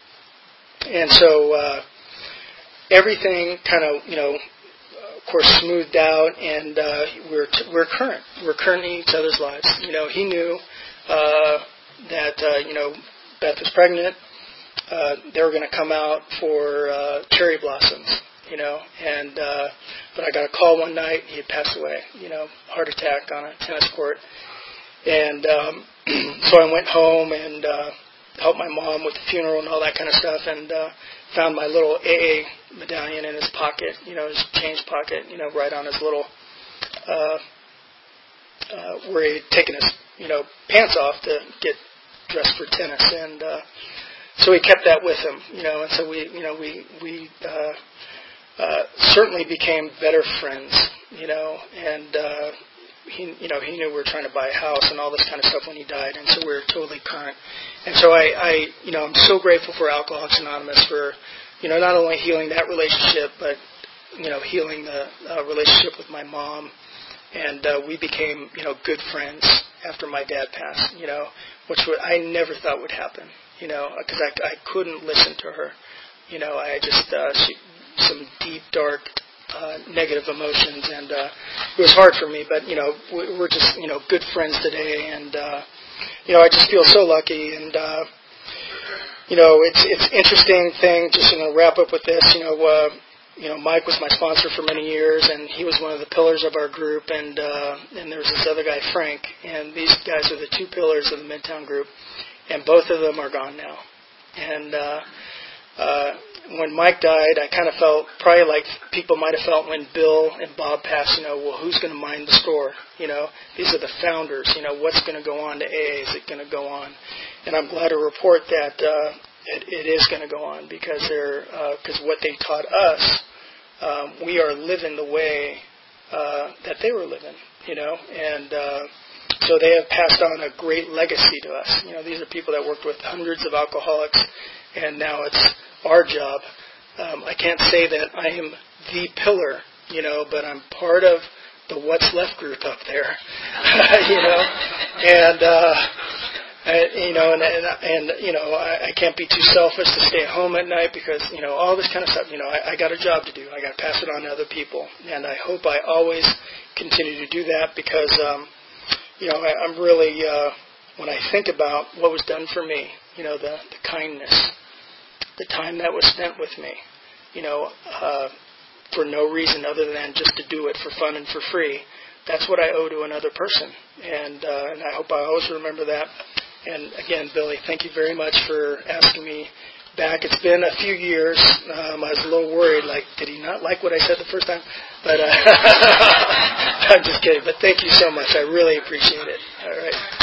S1: and so, uh, everything kind of, you know, of course, smoothed out, and, uh, we're, t- we're current. We're current in each other's lives. You know, he knew, uh, that, uh, you know, Beth was pregnant. Uh, they were going to come out for, uh, cherry blossoms. You know, and, uh, but I got a call one night, he had passed away, you know, heart attack on a tennis court. And, um, so I went home and, uh, helped my mom with the funeral and all that kind of stuff, and, uh, found my little A A medallion in his pocket, you know, his change pocket, you know, right on his little, uh, uh, where he had taken his, you know, pants off to get dressed for tennis. And, uh, so he kept that with him, you know, and so we, you know, we, we, uh, Uh, certainly became better friends, you know, and uh, he, you know, he knew we were trying to buy a house and all this kind of stuff when he died, and so we were totally current. And so I, I, you know, I'm so grateful for Alcoholics Anonymous for, you know, not only healing that relationship, but, you know, healing the uh, relationship with my mom, and uh, we became, you know, good friends after my dad passed, you know, which would, I never thought would happen, you know, because I, I couldn't listen to her, you know, I just, uh, she, some deep, dark, uh, negative emotions, and uh, it was hard for me, but, you know, we're just, you know, good friends today, and, uh, you know, I just feel so lucky, and, uh, you know, it's it's interesting thing, just, you know, wrap up with this, you know, uh, you know, Mike was my sponsor for many years, and he was one of the pillars of our group, and, uh, and there was this other guy, Frank, and these guys are the two pillars of the Midtown group, and both of them are gone now, and, uh, uh, when Mike died, I kind of felt probably like people might have felt when Bill and Bob passed, you know, well, who's going to mind the store? You know, these are the founders. You know, what's going to go on to A A? Is it going to go on? And I'm glad to report that uh, it, it is going to go on, because they're because uh, what they taught us, um, we are living the way uh, that they were living. You know, and uh, so they have passed on a great legacy to us. You know, these are people that worked with hundreds of alcoholics, and now it's our job. Um, I can't say that I am the pillar, you know, but I'm part of the What's Left group up there, you know, and, uh, I, you know, and, and, and you know, I, I can't be too selfish to stay at home at night, because, you know, all this kind of stuff, you know, I, I got a job to do. I got to pass it on to other people, and I hope I always continue to do that, because, um, you know, I, I'm really, uh, when I think about what was done for me, you know, the, the kindness, the time that was spent with me, you know, uh, for no reason other than just to do it for fun and for free. That's what I owe to another person, and uh, and I hope I always remember that. And again, Billy, thank you very much for asking me back. It's been a few years. Um, I was a little worried, like, did he not like what I said the first time? But uh, I'm just kidding. But thank you so much. I really appreciate it. All right.